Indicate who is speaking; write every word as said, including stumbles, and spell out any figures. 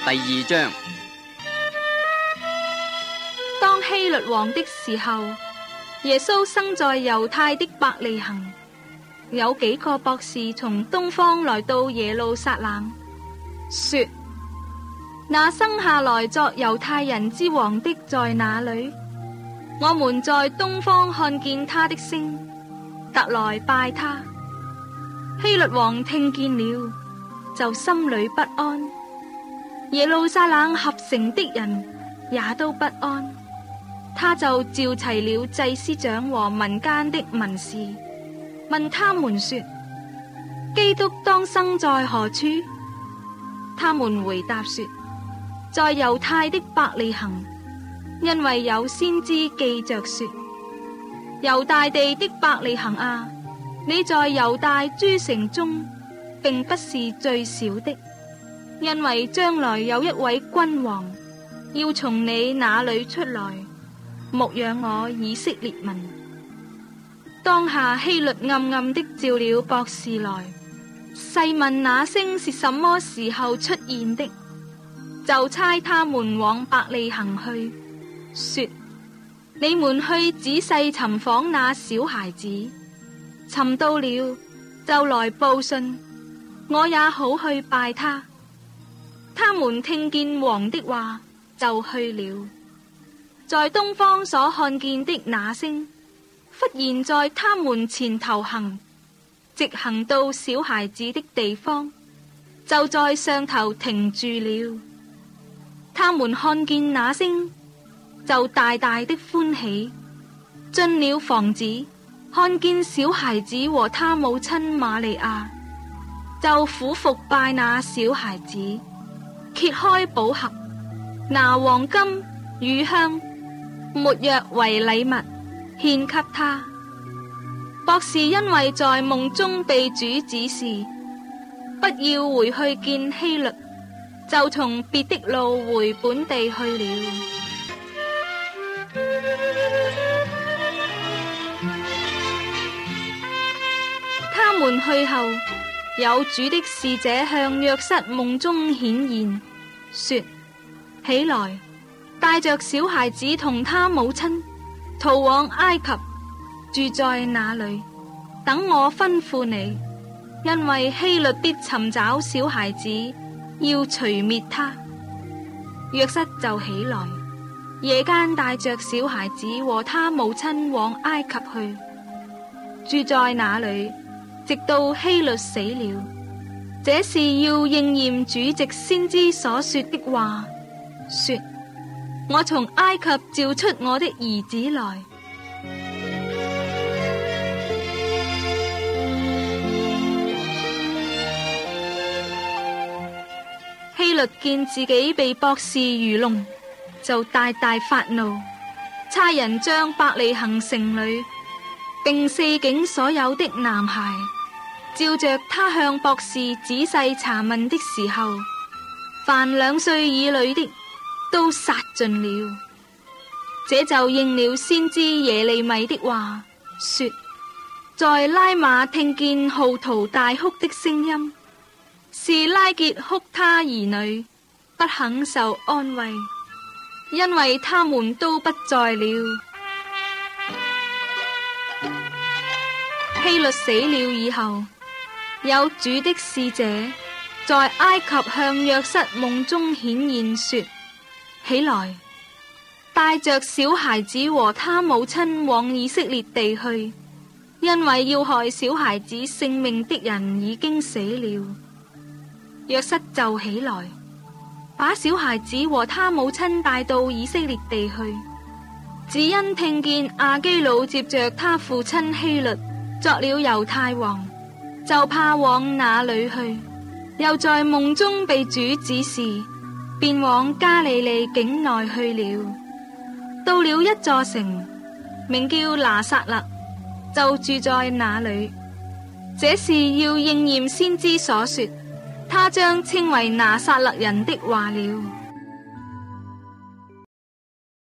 Speaker 1: 第二章。
Speaker 2: 當希律王的時候，耶穌生在猶太的伯利恆。有幾個博士從東方來到耶路撒冷，說：那生下來作猶太人之王的在哪裏？我們在東方看見他的星，特來拜他。希律王聽見了，就心裏不安。耶路撒冷合城的人也都不安。他就召齊了祭司長和民間的文士，問他們說：基督當生在何處？他們回答說：在猶太的伯利恆，因為有先知記着說：猶大地的伯利恆啊，你在猶大諸城中並不是最小的，因為將來有一位君王要從你那裏出來，牧養我以色列民。當下希律暗暗的召了博士來，細問那星是什麼時候出現的，就差他們往伯利恆去，說：你們去仔細尋訪那小孩子，尋到了就來報信，我也好去拜他。他們聽見王的話，就去了。在東方所看見的那星，忽然在他們前頭行，直行到小孩子的地方，就在上頭停住了。他們看見那星，就大大的歡喜。進了房子，看見小孩子和他母親瑪利亞，就俯伏拜那小孩子，揭開寶盒，拿黃金、乳香、沒藥為禮物獻給他。博士因為在夢中被主指示不要回去見希律，就從別的路回本地去了。他們去後，有主的使者向約瑟夢中顯現，說：起來，帶着小孩子同他母親逃往埃及，住在那裏，等我吩咐你，因為希律必尋找小孩子，要除滅他。約瑟就起來，夜間帶着小孩子和他母親往埃及去，住在那裏，直到希律死了。這是要應驗主藉先知所說的話，說：我從埃及召出我的兒子來。希律見自己被博士愚弄，就大大發怒，差人將伯利恆城裏並四境所有的男孩，照着他向博士仔細查問的時候，凡兩歲以裏的都殺盡了。這就應了先知耶利米的話，說：在拉瑪聽見號啕大哭的聲音，是拉結哭他兒女，不肯受安慰，因為他們都不在了。希律死了以後，有主的使者在埃及向約瑟夢中顯現，說：起來，帶着小孩子和他母親往以色列地去，因為要害小孩子性命的人已經死了。約瑟就起來，把小孩子和他母親帶到以色列地去，只因聽見亞基老接着他父親希律作了猶太王，就怕往那裏去，又在夢中被主指示，便往加利利境內去了。到了一座城，名叫拿撒勒，就住在那裏。這是要應驗先知所說，他將稱為拿撒勒人的話了。